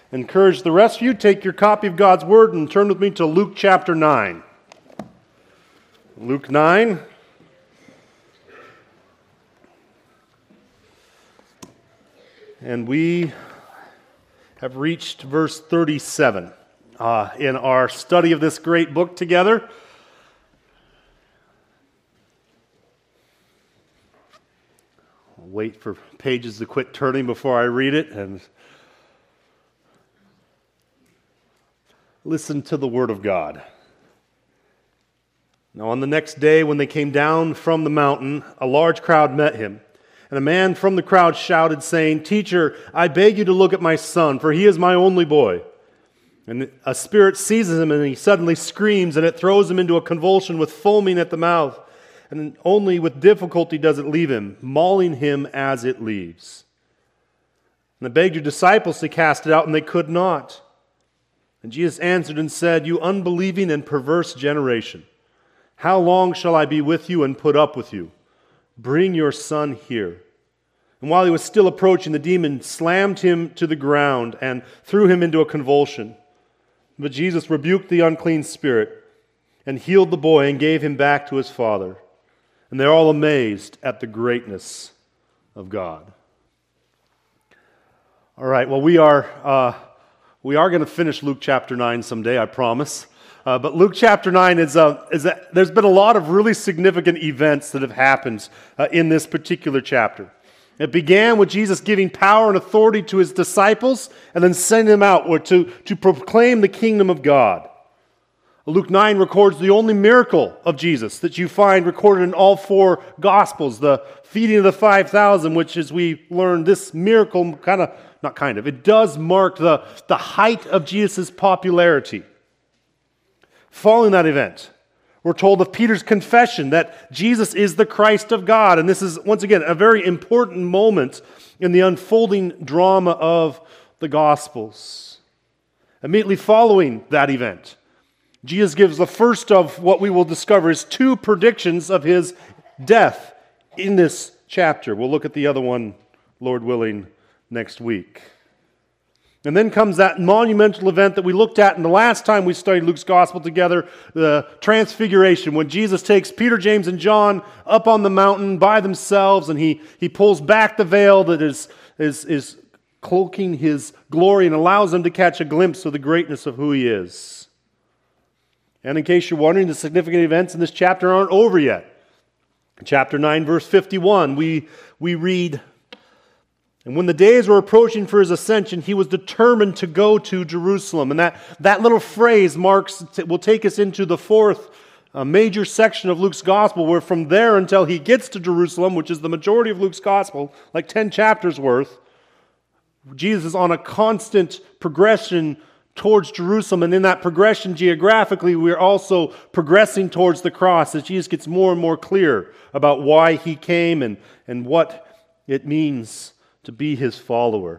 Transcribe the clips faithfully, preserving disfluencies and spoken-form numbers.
Encourage the rest of you, take your copy of God's Word and turn with me to Luke chapter nine. Luke nine. And we have reached verse thirty-seven uh, in our study of this great book together. I'll wait for pages to quit turning before I read it and listen to the Word of God. Now on the next day when they came down from the mountain, a large crowd met him. And a man from the crowd shouted, saying, "Teacher, I beg you to look at my son, for he is my only boy." And a spirit seizes him, and he suddenly screams, and it throws him into a convulsion with foaming at the mouth. And only with difficulty does it leave him, mauling him as it leaves. And they begged your disciples to cast it out, and they could not. And Jesus answered and said, "You unbelieving and perverse generation, how long shall I be with you and put up with you? Bring your son here." And while he was still approaching, the demon slammed him to the ground and threw him into a convulsion. But Jesus rebuked the unclean spirit and healed the boy and gave him back to his father. And they're all amazed at the greatness of God. All right, well, we are uh, we are going to finish Luke chapter nine someday, I promise. Uh, but Luke chapter nine is a, is a, there's been a lot of really significant events that have happened uh, in this particular chapter. It began with Jesus giving power and authority to his disciples and then sending them out to, to proclaim the kingdom of God. Luke nine records the only miracle of Jesus that you find recorded in all four Gospels, the feeding of the five thousand, which, as we learned, this miracle kind of, not kind of, it does mark the, the height of Jesus' popularity. Following that event, we're told of Peter's confession that Jesus is the Christ of God. And this is, once again, a very important moment in the unfolding drama of the Gospels. Immediately following that event, Jesus gives the first of what we will discover is two predictions of his death in this chapter. We'll look at the other one, Lord willing, next week. And then comes that monumental event that we looked at in the last time we studied Luke's Gospel together, the Transfiguration, when Jesus takes Peter, James, and John up on the mountain by themselves, and he, he pulls back the veil that is, is, is cloaking his glory and allows them to catch a glimpse of the greatness of who he is. And in case you're wondering, the significant events in this chapter aren't over yet. In chapter nine, verse fifty-one, we, we read, "And when the days were approaching for his ascension, he was determined to go to Jerusalem." And that, that little phrase marks, will take us into the fourth uh, major section of Luke's Gospel, where from there until he gets to Jerusalem, which is the majority of Luke's Gospel, like ten chapters worth, Jesus is on a constant progression towards Jerusalem. And in that progression geographically, we're also progressing towards the cross as Jesus gets more and more clear about why he came and, and what it means to be his follower.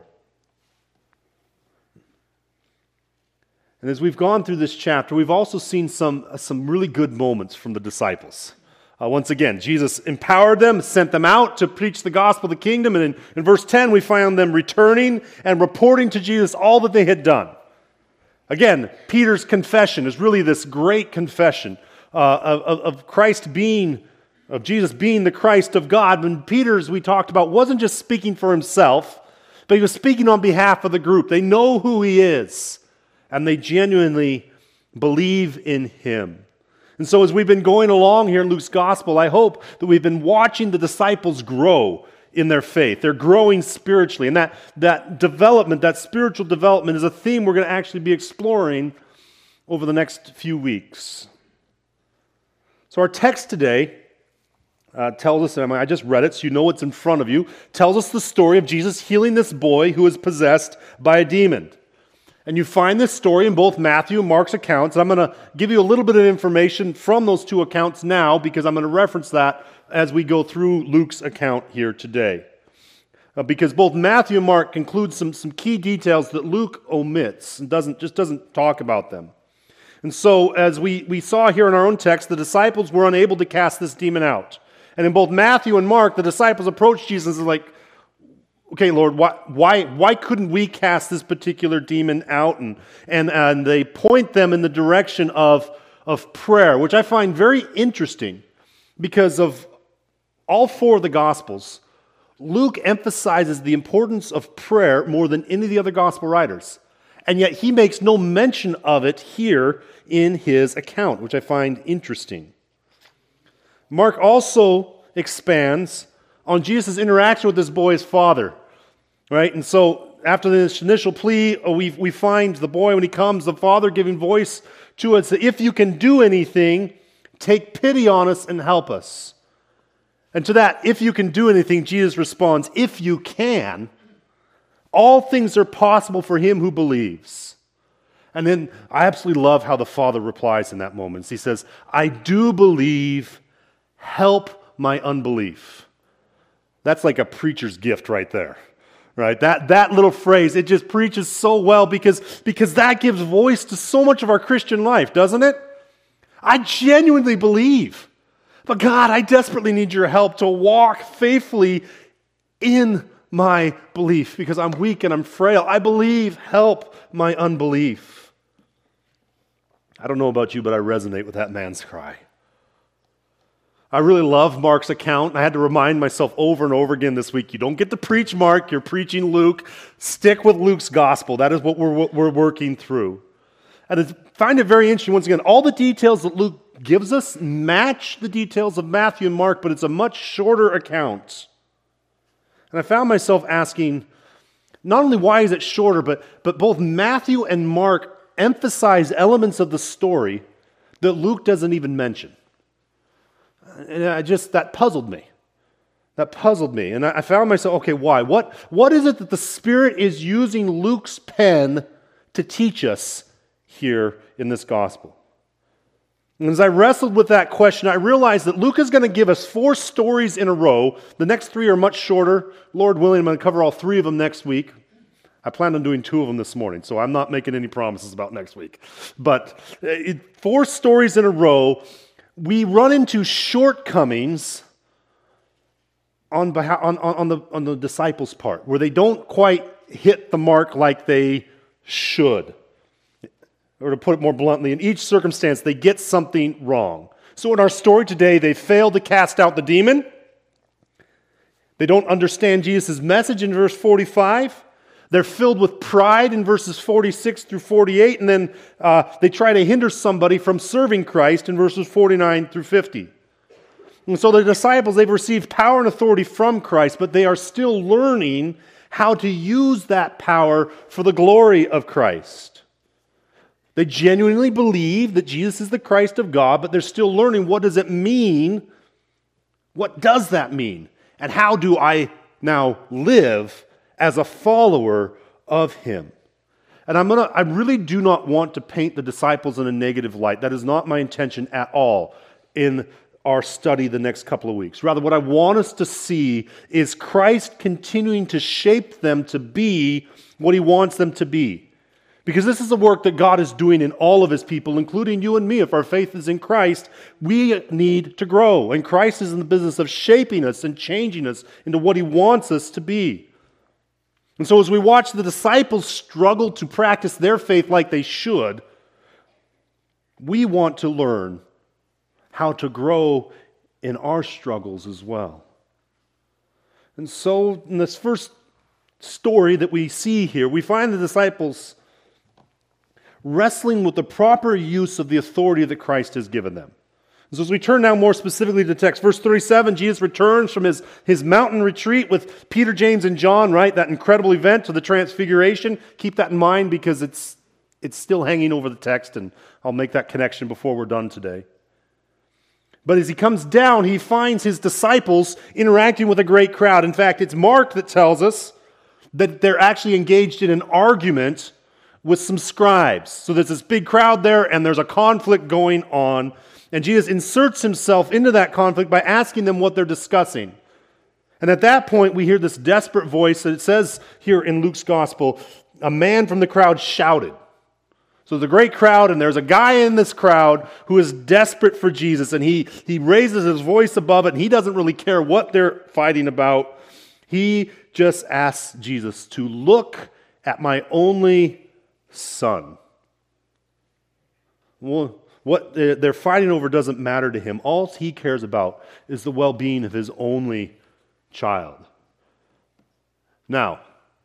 And as we've gone through this chapter, we've also seen some, some really good moments from the disciples. Uh, once again, Jesus empowered them, sent them out to preach the gospel of the kingdom, and in, in verse ten we found them returning and reporting to Jesus all that they had done. Again, Peter's confession is really this great confession uh, of, of Christ being of Jesus being the Christ of God. When Peter, as we talked about, wasn't just speaking for himself, but he was speaking on behalf of the group. They know who he is, and they genuinely believe in him. And so as we've been going along here in Luke's Gospel, I hope that we've been watching the disciples grow in their faith. They're growing spiritually, and that, that development, that spiritual development is a theme we're going to actually be exploring over the next few weeks. So our text today Uh, tells us, I just read it so you know what's in front of you, tells us the story of Jesus healing this boy who is possessed by a demon. And you find this story in both Matthew and Mark's accounts. I'm going to give you a little bit of information from those two accounts now because I'm going to reference that as we go through Luke's account here today. Uh, because both Matthew and Mark include some, some key details that Luke omits and doesn't just doesn't talk about them. And so as we, we saw here in our own text, the disciples were unable to cast this demon out. And in both Matthew and Mark, the disciples approached Jesus and like, okay, Lord, why, why, why couldn't we cast this particular demon out? And, and, and they point them in the direction of, of prayer, which I find very interesting because of all four of the Gospels. Luke emphasizes the importance of prayer more than any of the other Gospel writers. And yet he makes no mention of it here in his account, which I find interesting. Mark also expands on Jesus' interaction with this boy's father, right? And so after this initial plea, we, we find the boy, when he comes, the father giving voice to us, if you can do anything, take pity on us and help us. And to that, if you can do anything, Jesus responds, if you can, all things are possible for him who believes. And then I absolutely love how the father replies in that moment. He says, I do believe, help my unbelief. That's like a preacher's gift right there, right? That, that little phrase, it just preaches so well because, because that gives voice to so much of our Christian life, doesn't it? I genuinely believe, but God, I desperately need your help to walk faithfully in my belief because I'm weak and I'm frail. I believe, help my unbelief. I don't know about you, but I resonate with that man's cry. I really love Mark's account. I had to remind myself over and over again this week, you don't get to preach Mark, you're preaching Luke. Stick with Luke's gospel. That is what we're, what we're working through. And I find it very interesting, once again, all the details that Luke gives us match the details of Matthew and Mark, but it's a much shorter account. And I found myself asking, not only why is it shorter, but, but both Matthew and Mark emphasize elements of the story that Luke doesn't even mention. And I just, that puzzled me. That puzzled me. And I found myself, okay, why? What, what is it that the Spirit is using Luke's pen to teach us here in this gospel? And as I wrestled with that question, I realized that Luke is going to give us four stories in a row. The next three are much shorter. Lord willing, I'm going to cover all three of them next week. I plan on doing two of them this morning, so I'm not making any promises about next week. But it, four stories in a row, we run into shortcomings on, behalf, on, on, on, the, on the disciples' part, where they don't quite hit the mark like they should. Or to put it more bluntly, in each circumstance, they get something wrong. So in our story today, they fail to cast out the demon. They don't understand Jesus' message in verse forty-five. They're filled with pride in verses forty-six through forty-eight. And then uh, they try to hinder somebody from serving Christ in verses forty-nine through fifty. And so the disciples, they've received power and authority from Christ, but they are still learning how to use that power for the glory of Christ. They genuinely believe that Jesus is the Christ of God, but they're still learning, what does it mean? What does that mean? And how do I now live as a follower of Him? And I'm gonna, I really do not want to paint the disciples in a negative light. That is not my intention at all in our study the next couple of weeks. Rather, what I want us to see is Christ continuing to shape them to be what He wants them to be. Because this is the work that God is doing in all of His people, including you and me. If our faith is in Christ, we need to grow. And Christ is in the business of shaping us and changing us into what He wants us to be. And so as we watch the disciples struggle to practice their faith like they should, we want to learn how to grow in our struggles as well. And so in this first story that we see here, we find the disciples wrestling with the proper use of the authority that Christ has given them. So as we turn now more specifically to the text, verse thirty-seven, Jesus returns from his, his mountain retreat with Peter, James, and John, right? That incredible event to the Transfiguration. Keep that in mind because it's, it's still hanging over the text, and I'll make that connection before we're done today. But as he comes down, he finds his disciples interacting with a great crowd. In fact, it's Mark that tells us that they're actually engaged in an argument with some scribes. So there's this big crowd there, and there's a conflict going on. And Jesus inserts himself into that conflict by asking them what they're discussing. And at that point, we hear this desperate voice that it says here in Luke's gospel, a man from the crowd shouted. So there's a great crowd, and there's a guy in this crowd who is desperate for Jesus, and he, he raises his voice above it, and he doesn't really care what they're fighting about. He just asks Jesus to look at my only son. Well, what they're fighting over doesn't matter to him. All he cares about is the well-being of his only child. Now,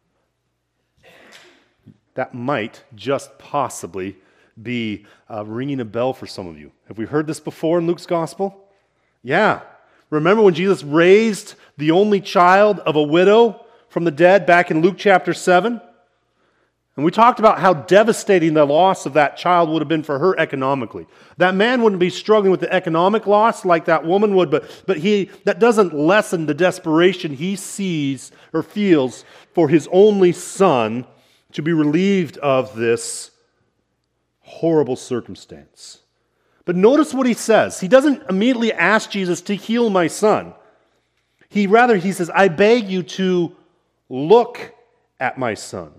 that might just possibly be uh, ringing a bell for some of you. Have we heard this before in Luke's gospel? Yeah. Remember when Jesus raised the only child of a widow from the dead back in Luke chapter seven? And we talked about how devastating the loss of that child would have been for her economically. That man wouldn't be struggling with the economic loss like that woman would, but, but he that doesn't lessen the desperation he sees or feels for his only son to be relieved of this horrible circumstance. But notice what he says. He doesn't immediately ask Jesus to heal my son. He rather, he says, I beg you to look at my son.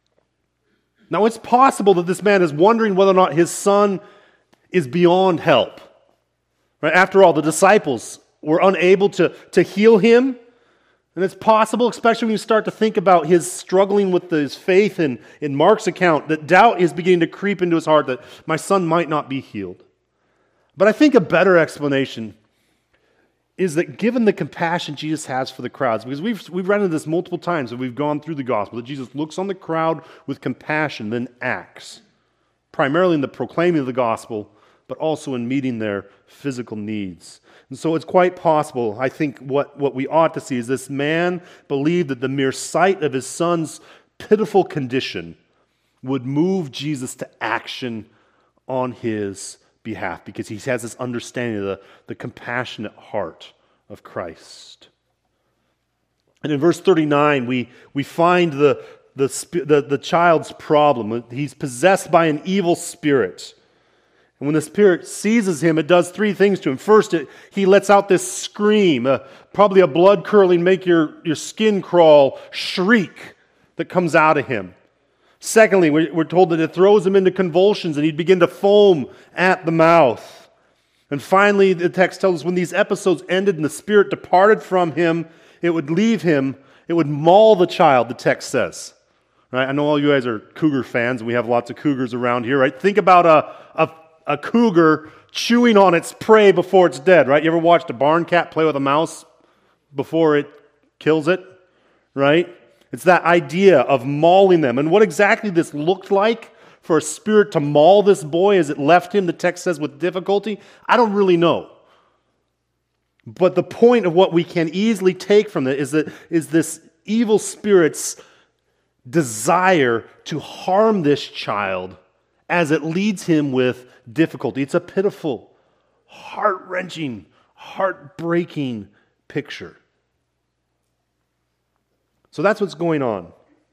Now, it's possible that this man is wondering whether or not his son is beyond help. Right? After all, the disciples were unable to, to heal him. And it's possible, especially when you start to think about his struggling with his faith in, in Mark's account, that doubt is beginning to creep into his heart that my son might not be healed. But I think a better explanation is that given the compassion Jesus has for the crowds, because we've, we've read into this multiple times as we've gone through the gospel, that Jesus looks on the crowd with compassion, then acts, primarily in the proclaiming of the gospel, but also in meeting their physical needs. And so it's quite possible, I think what, what we ought to see is this man believed that the mere sight of his son's pitiful condition would move Jesus to action on his behalf, because he has this understanding of the, the compassionate heart of Christ. And in verse thirty-nine, we, we find the, the, the, the child's problem. He's possessed by an evil spirit. And when the spirit seizes him, it does three things to him. First, it, he lets out this scream, uh, probably a blood-curdling, make your, your skin crawl shriek that comes out of him. Secondly, we're told that it throws him into convulsions and he'd begin to foam at the mouth. And finally, the text tells us when these episodes ended and the spirit departed from him, it would leave him, it would maul the child, the text says. Right? I know all you guys are cougar fans, and we have lots of cougars around here, right? Think about a, a, a cougar chewing on its prey before it's dead, right? You ever watched a barn cat play with a mouse before it kills it, right? It's that idea of mauling them. And what exactly this looked like for a spirit to maul this boy as it left him, the text says, with difficulty, I don't really know. But the point of what we can easily take from it is that is this evil spirit's desire to harm this child as it leads him with difficulty. It's a pitiful, heart-wrenching, heartbreaking picture. So that's what's going on.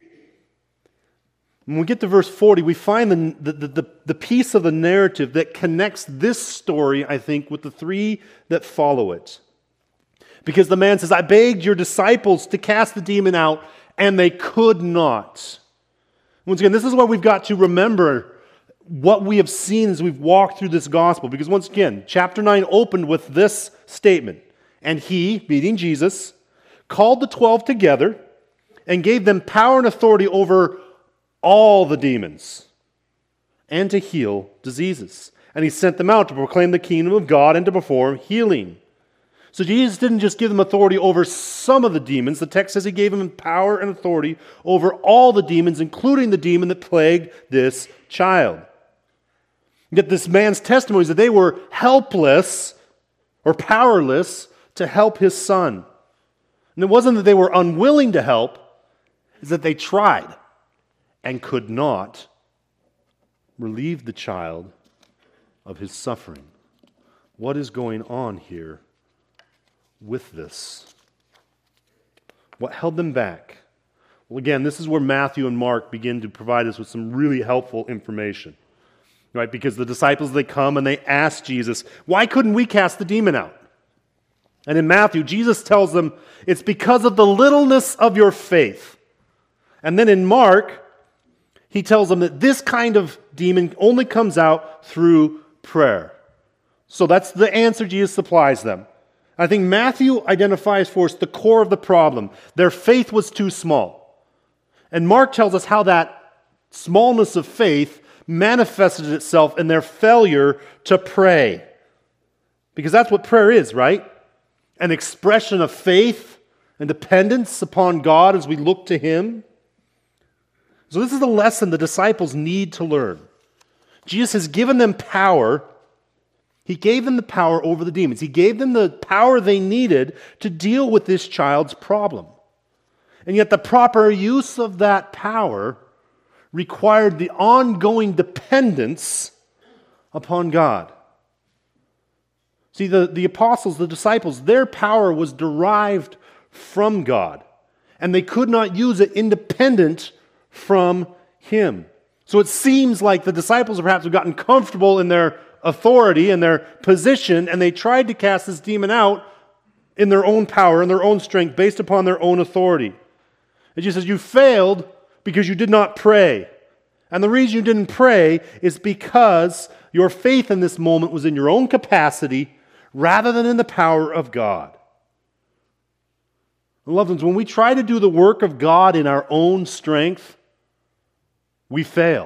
When we get to verse forty, we find the, the, the, the piece of the narrative that connects this story, I think, with the three that follow it. Because the man says, I begged your disciples to cast the demon out, and they could not. Once again, this is what we've got to remember, what we have seen as we've walked through this gospel. Because once again, chapter nine opened with this statement. And he, meaning Jesus, called the twelve together and gave them power and authority over all the demons and to heal diseases. And he sent them out to proclaim the kingdom of God and to perform healing. So Jesus didn't just give them authority over some of the demons. The text says he gave them power and authority over all the demons, including the demon that plagued this child. Yet this man's testimony is that they were helpless or powerless to help his son. And it wasn't that they were unwilling to help, it's that they tried and could not relieve the child of his suffering. What is going on here with this? What held them back? Well, again, this is where Matthew and Mark begin to provide us with some really helpful information. Right? Because the disciples, they come and they ask Jesus, why couldn't we cast the demon out? And in Matthew, Jesus tells them, it's because of the littleness of your faith. And then in Mark, he tells them that this kind of demon only comes out through prayer. So that's the answer Jesus supplies them. I think Matthew identifies for us the core of the problem. Their faith was too small. And Mark tells us how that smallness of faith manifested itself in their failure to pray. Because that's what prayer is, right? An expression of faith and dependence upon God as we look to Him. So this is a lesson the disciples need to learn. Jesus has given them power. He gave them the power over the demons. He gave them the power they needed to deal with this child's problem. And yet the proper use of that power required the ongoing dependence upon God. See, the, the apostles, the disciples, their power was derived from God, and they could not use it independent from Him. So it seems like the disciples perhaps have gotten comfortable in their authority and their position, and they tried to cast this demon out in their own power and their own strength based upon their own authority. And Jesus says, you failed because you did not pray. And the reason you didn't pray is because your faith in this moment was in your own capacity rather than in the power of God. Loved ones, when we try to do the work of God in our own strength, we fail.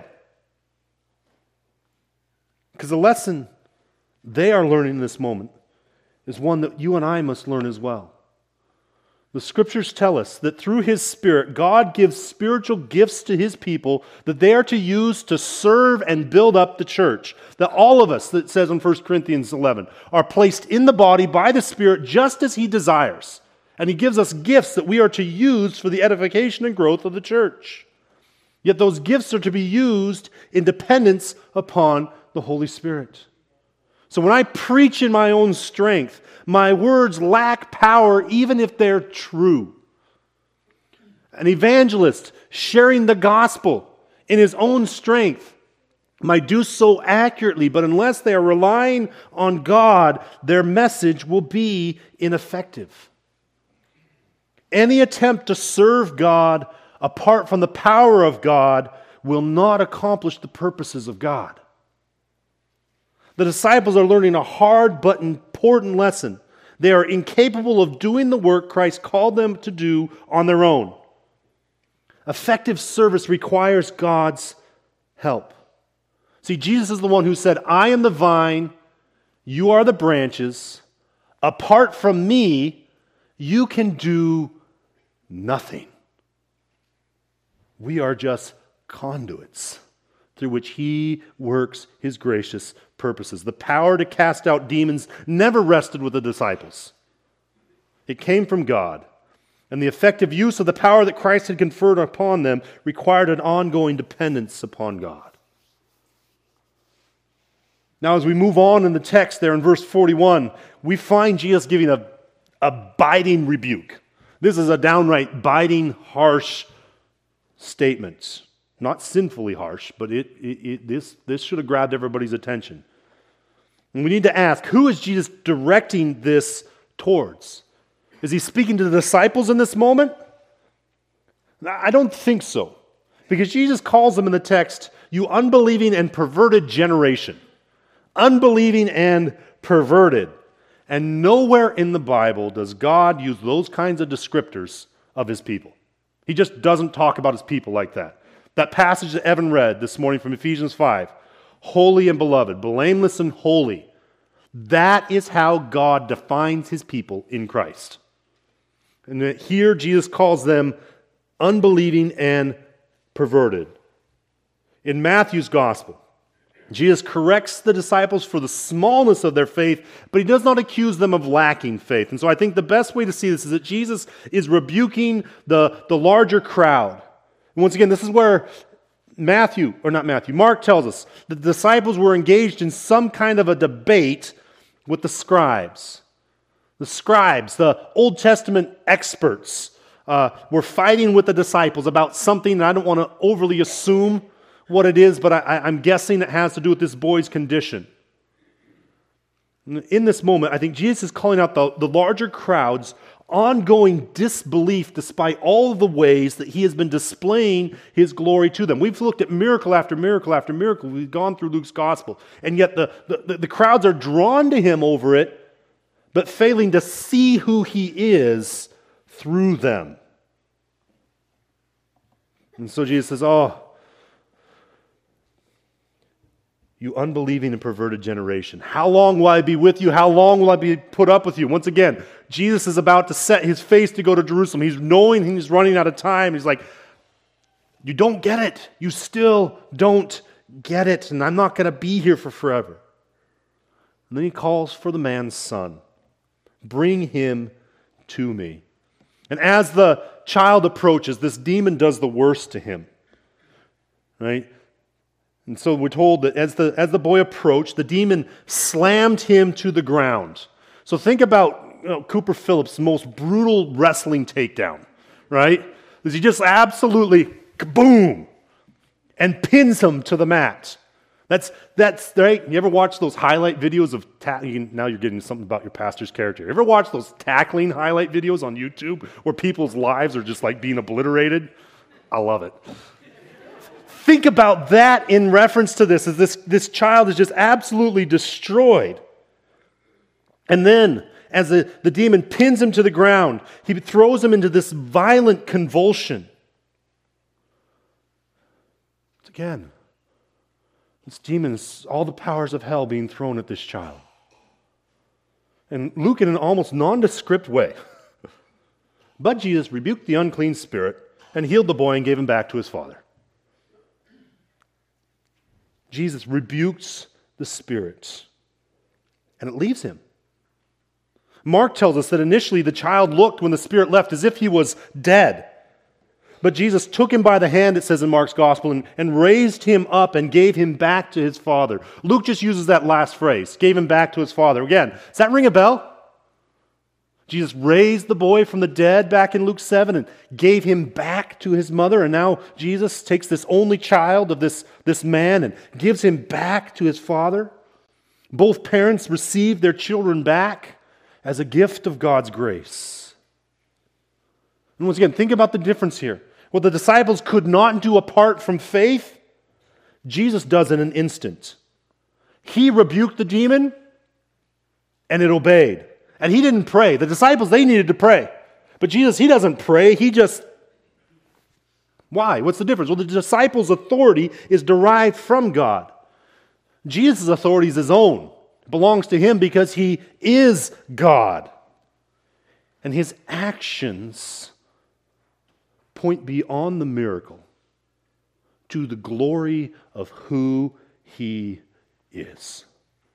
Because the lesson they are learning in this moment is one that you and I must learn as well. The Scriptures tell us that through His Spirit, God gives spiritual gifts to His people that they are to use to serve and build up the church. That all of us, that says in First Corinthians eleven, are placed in the body by the Spirit just as He desires. And He gives us gifts that we are to use for the edification and growth of the church. Yet those gifts are to be used in dependence upon the Holy Spirit. So when I preach in my own strength, my words lack power even if they're true. An evangelist sharing the gospel in his own strength might do so accurately, but unless they are relying on God, their message will be ineffective. Any attempt to serve God apart from the power of God will not accomplish the purposes of God. The disciples are learning a hard but important lesson. They are incapable of doing the work Christ called them to do on their own. Effective service requires God's help. See, Jesus is the one who said, I am the vine, you are the branches. Apart from me, you can do nothing. We are just conduits through which He works His gracious purposes. The power to cast out demons never rested with the disciples. It came from God. And the effective use of the power that Christ had conferred upon them required an ongoing dependence upon God. Now, as we move on in the text there in verse forty-one, we find Jesus giving a, a biting rebuke. This is a downright biting, harsh statement. Not sinfully harsh, but it, it, it, this, this should have grabbed everybody's attention. And we need to ask, who is Jesus directing this towards? Is He speaking to the disciples in this moment? I don't think so. Because Jesus calls them in the text, you unbelieving and perverted generation. Unbelieving and perverted. And nowhere in the Bible does God use those kinds of descriptors of His people. He just doesn't talk about His people like that. That passage that Evan read this morning from Ephesians five, holy and beloved, blameless and holy, that is how God defines His people in Christ. And here Jesus calls them unbelieving and perverted. In Matthew's gospel, Jesus corrects the disciples for the smallness of their faith, but He does not accuse them of lacking faith. And so I think the best way to see this is that Jesus is rebuking the, the larger crowd. And once again, this is where Matthew, or not Matthew, Mark tells us that the disciples were engaged in some kind of a debate with the scribes. The scribes, the Old Testament experts, uh, were fighting with the disciples about something that I don't want to overly assume what it is, but I, I'm guessing it has to do with this boy's condition. In this moment, I think Jesus is calling out the, the larger crowd's ongoing disbelief despite all of the ways that He has been displaying His glory to them. We've looked at miracle after miracle after miracle. We've gone through Luke's gospel. And yet the, the, the crowds are drawn to Him over it but failing to see who he is through them. And so Jesus says, oh, you unbelieving and perverted generation, how long will I be with you? How long will I be put up with you? Once again, Jesus is about to set his face to go to Jerusalem. He's knowing he's running out of time. He's like, you don't get it. You still don't get it. And I'm not going to be here for forever. And then he calls for the man's son. Bring him to me. And as the child approaches, this demon does the worst to him. Right? And so we're told that as the, as the boy approached, the demon slammed him to the ground. So think about you know, Cooper Phillips' most brutal wrestling takedown, right? Because he just absolutely kaboom and pins him to the mat. That's, that's right. You ever watch those highlight videos of, ta- you can, now you're getting something about your pastor's character. You ever watch those tackling highlight videos on YouTube where people's lives are just like being obliterated? I love it. Think about that in reference to this, as this, this child is just absolutely destroyed. And then, as the, the demon pins him to the ground, he throws him into this violent convulsion. Again, this demon is all the powers of hell being thrown at this child. And Luke, in an almost nondescript way, but Jesus rebuked the unclean spirit and healed the boy and gave him back to his father. Jesus rebukes the spirit, and it leaves him. Mark tells us that initially the child looked when the spirit left as if he was dead. But Jesus took him by the hand, it says in Mark's gospel, and, and raised him up and gave him back to his father. Luke just uses that last phrase, gave him back to his father. Again, does that ring a bell? Jesus raised the boy from the dead back in Luke seven and gave him back to his mother. And now Jesus takes this only child of this, this man and gives him back to his father. Both parents receive their children back as a gift of God's grace. And once again, think about the difference here. What the disciples could not do apart from faith, Jesus does in an instant. He rebuked the demon and it obeyed. And he didn't pray. The disciples, they needed to pray. But Jesus, he doesn't pray. He just... Why? What's the difference? Well, the disciples' authority is derived from God. Jesus' authority is his own. It belongs to him because he is God. And his actions point beyond the miracle to the glory of who he is.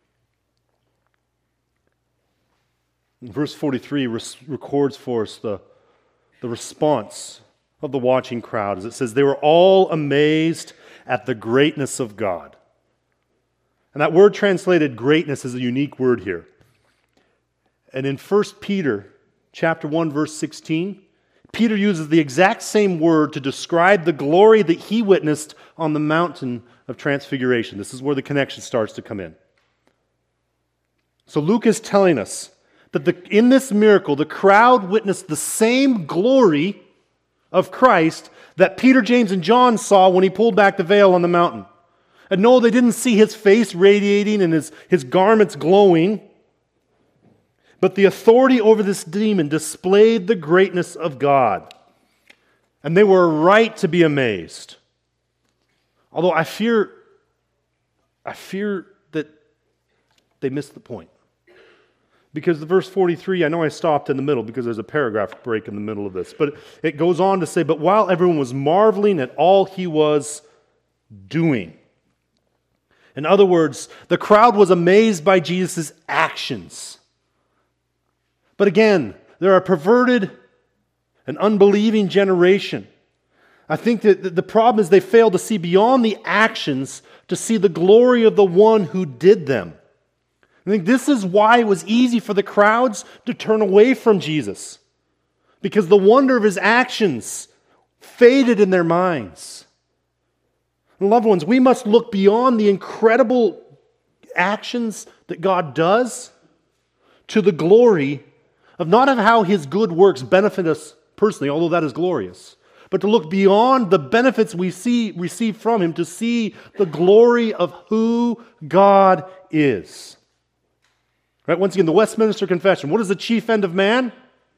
Verse forty-three records for us the, the response of the watching crowd as it says, they were all amazed at the greatness of God. And that word translated greatness is a unique word here. And in First Peter chapter one, verse sixteen, Peter uses the exact same word to describe the glory that he witnessed on the mountain of transfiguration. This is where the connection starts to come in. So Luke is telling us that the, in this miracle, the crowd witnessed the same glory of Christ that Peter, James, and John saw when he pulled back the veil on the mountain. And no, they didn't see his face radiating and his, his garments glowing, but the authority over this demon displayed the greatness of God. And they were right to be amazed. Although I fear, I fear that they missed the point. Because the verse forty-three, I know I stopped in the middle because there's a paragraph break in the middle of this, but it goes on to say, but while everyone was marveling at all he was doing. In other words, the crowd was amazed by Jesus' actions. But again, they're a perverted and unbelieving generation. I think that the problem is they fail to see beyond the actions to see the glory of the one who did them. I think this is why it was easy for the crowds to turn away from Jesus, because the wonder of his actions faded in their minds. And loved ones, we must look beyond the incredible actions that God does to the glory of not of how his good works benefit us personally, although that is glorious, but to look beyond the benefits we see receive from him to see the glory of who God is. Right? Once again, the Westminster Confession. What is the chief end of man?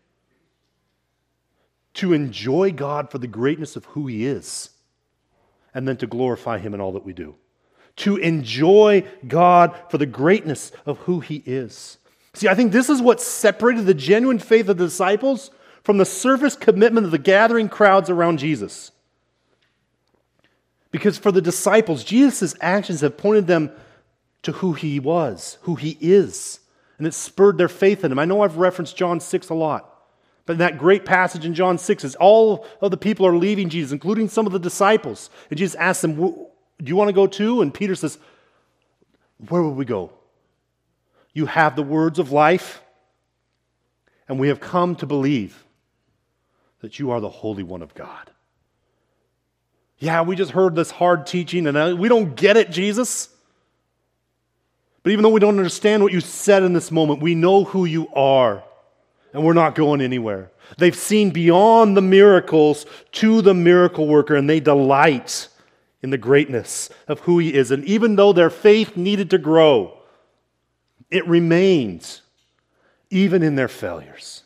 To enjoy God for the greatness of who He is, and then to glorify Him in all that we do. To enjoy God for the greatness of who He is. See, I think this is what separated the genuine faith of the disciples from the surface commitment of the gathering crowds around Jesus. Because for the disciples, Jesus' actions have pointed them to who He was, who He is, and it spurred their faith in Him. I know I've referenced John six a lot. But in that great passage in John six, as all of the people are leaving Jesus, including some of the disciples, and Jesus asks them, do you want to go too? And Peter says, where will we go? You have the words of life, and we have come to believe that you are the Holy One of God. Yeah, we just heard this hard teaching, and we don't get it, Jesus. But even though we don't understand what you said in this moment, we know who you are. And we're not going anywhere. They've seen beyond the miracles to the miracle worker, and they delight in the greatness of who He is. And even though their faith needed to grow, it remains even in their failures.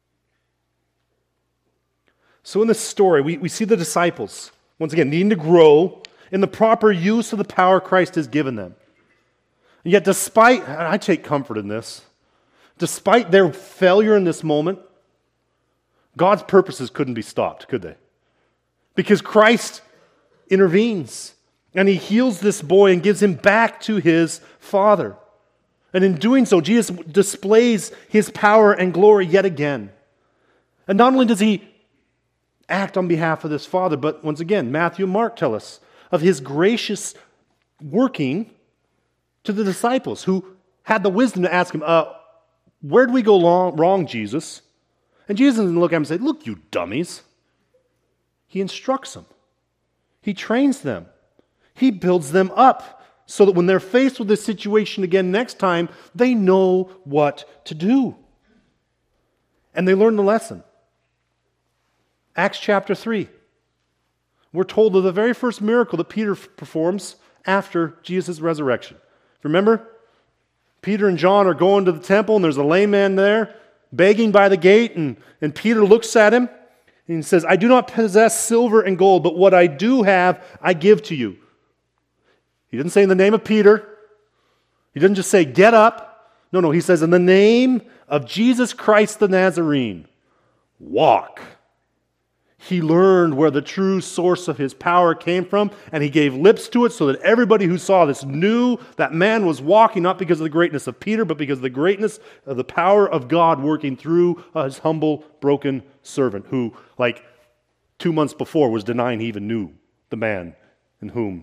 So in this story, we, we see the disciples, once again, needing to grow in the proper use of the power Christ has given them. And yet despite, and I take comfort in this, despite their failure in this moment, God's purposes couldn't be stopped, could they? Because Christ intervenes, and He heals this boy and gives him back to his father. And in doing so, Jesus displays His power and glory yet again. And not only does He act on behalf of this father, but once again, Matthew and Mark tell us of His gracious working to the disciples who had the wisdom to ask Him, uh, where did we go long, wrong, Jesus? And Jesus doesn't look at them and say, look, you dummies. He instructs them. He trains them. He builds them up so that when they're faced with this situation again next time, they know what to do. And they learn the lesson. Acts chapter three. We're told of the very first miracle that Peter performs after Jesus' resurrection. Remember? Peter and John are going to the temple, and there's a lame man there begging by the gate, and, and Peter looks at him, and he says, I do not possess silver and gold, but what I do have, I give to you. He didn't say in the name of Peter. He didn't just say, get up. No, no, he says, in the name of Jesus Christ the Nazarene, walk. He learned where the true source of His power came from, and He gave lips to it so that everybody who saw this knew that man was walking not because of the greatness of Peter, but because of the greatness of the power of God working through His humble, broken servant who, like two months before, was denying He even knew the man in whom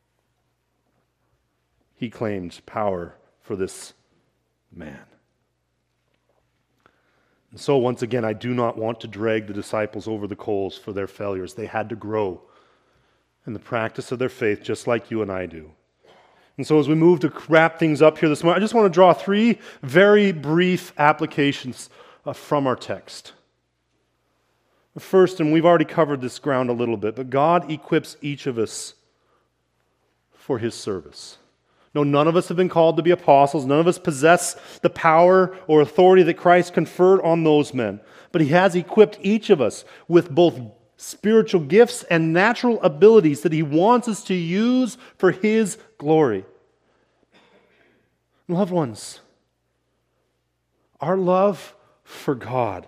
He claimed power for this man. And so once again, I do not want to drag the disciples over the coals for their failures. They had to grow in the practice of their faith just like you and I do. And so as we move to wrap things up here this morning, I just want to draw three very brief applications uh, from our text. First, and we've already covered this ground a little bit, but God equips each of us for His service. No, none of us have been called to be apostles. None of us possess the power or authority that Christ conferred on those men. But He has equipped each of us with both spiritual gifts and natural abilities that He wants us to use for His glory. Loved ones, our love for God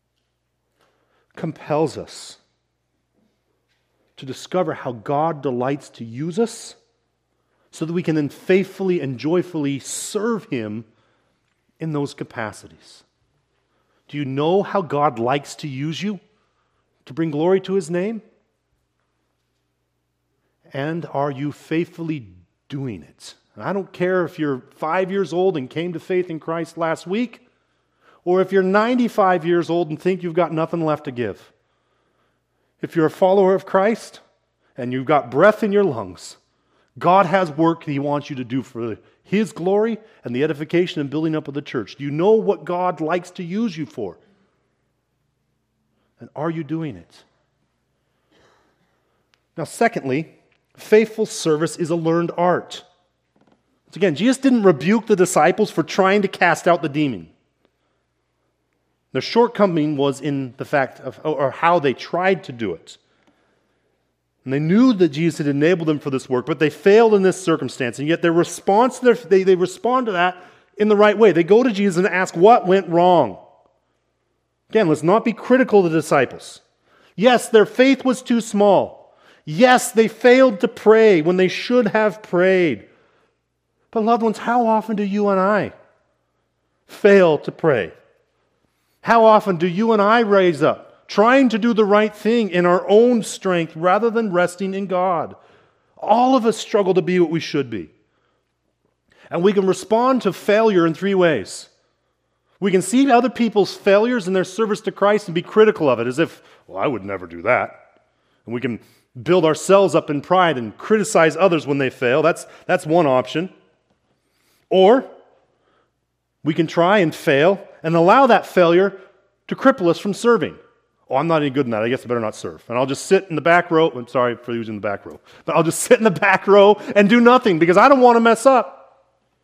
compels us to discover how God delights to use us so that we can then faithfully and joyfully serve Him in those capacities. Do you know how God likes to use you to bring glory to His name? And are you faithfully doing it? And I don't care if you're five years old and came to faith in Christ last week, or if you're ninety-five years old and think you've got nothing left to give. If you're a follower of Christ and you've got breath in your lungs, God has work He wants you to do for His glory and the edification and building up of the church. Do you know what God likes to use you for? And are you doing it? Now, secondly, faithful service is a learned art. So again, Jesus didn't rebuke the disciples for trying to cast out the demon. Their shortcoming was in the fact of or how they tried to do it. And they knew that Jesus had enabled them for this work, but they failed in this circumstance. And yet their response to their, they, they respond to that in the right way. They go to Jesus and ask what went wrong. Again, let's not be critical of the disciples. Yes, their faith was too small. Yes, they failed to pray when they should have prayed. But loved ones, how often do you and I fail to pray? How often do you and I raise up, trying to do the right thing in our own strength rather than resting in God? All of us struggle to be what we should be. And we can respond to failure in three ways. We can see other people's failures in their service to Christ and be critical of it, as if, well, I would never do that. And we can build ourselves up in pride and criticize others when they fail. That's, that's one option. Or we can try and fail and allow that failure to cripple us from serving. Oh, I'm not any good in that. I guess I better not serve. And I'll just sit in the back row. I'm sorry for using the back row. But I'll just sit in the back row and do nothing because I don't want to mess up.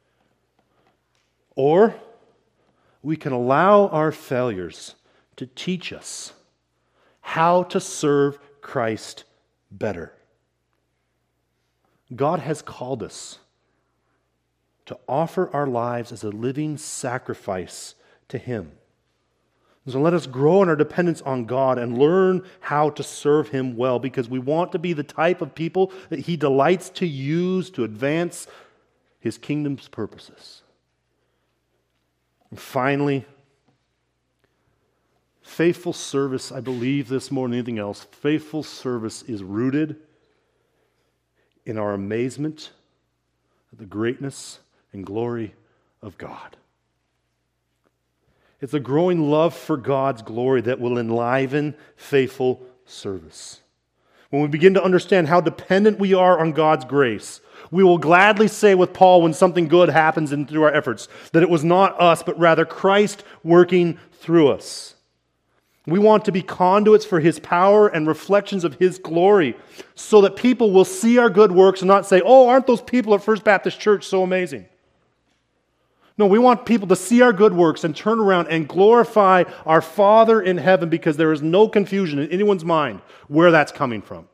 Or we can allow our failures to teach us how to serve Christ better. God has called us to offer our lives as a living sacrifice to Him. So let us grow in our dependence on God and learn how to serve Him well, because we want to be the type of people that He delights to use to advance His kingdom's purposes. And finally, faithful service, I believe this more than anything else, faithful service is rooted in our amazement at the greatness and glory of God. It's a growing love for God's glory that will enliven faithful service. When we begin to understand how dependent we are on God's grace, we will gladly say with Paul when something good happens in through our efforts, that it was not us, but rather Christ working through us. We want to be conduits for His power and reflections of His glory, so that people will see our good works and not say, oh, aren't those people at First Baptist Church so amazing? No, we want people to see our good works and turn around and glorify our Father in heaven, because there is no confusion in anyone's mind where that's coming from.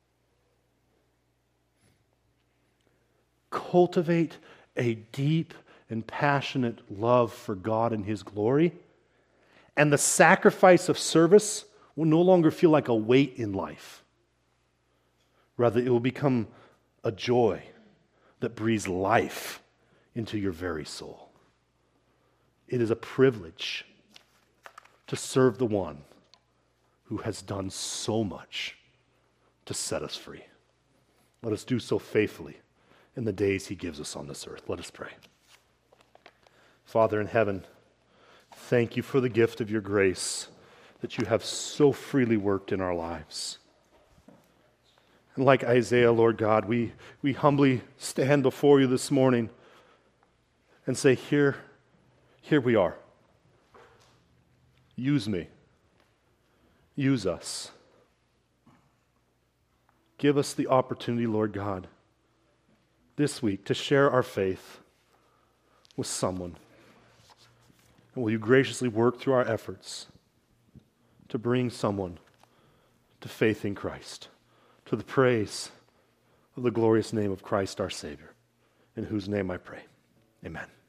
Cultivate a deep and passionate love for God and His glory, and the sacrifice of service will no longer feel like a weight in life. Rather, it will become a joy that breathes life into your very soul. It is a privilege to serve the one who has done so much to set us free. Let us do so faithfully in the days He gives us on this earth. Let us pray. Father in heaven, thank You for the gift of Your grace that You have so freely worked in our lives. And like Isaiah, Lord God, we, we humbly stand before You this morning and say, here, here we are. Use me. Use us. Give us the opportunity, Lord God, this week to share our faith with someone. And will You graciously work through our efforts to bring someone to faith in Christ, to the praise of the glorious name of Christ our Savior, in whose name I pray. Amen.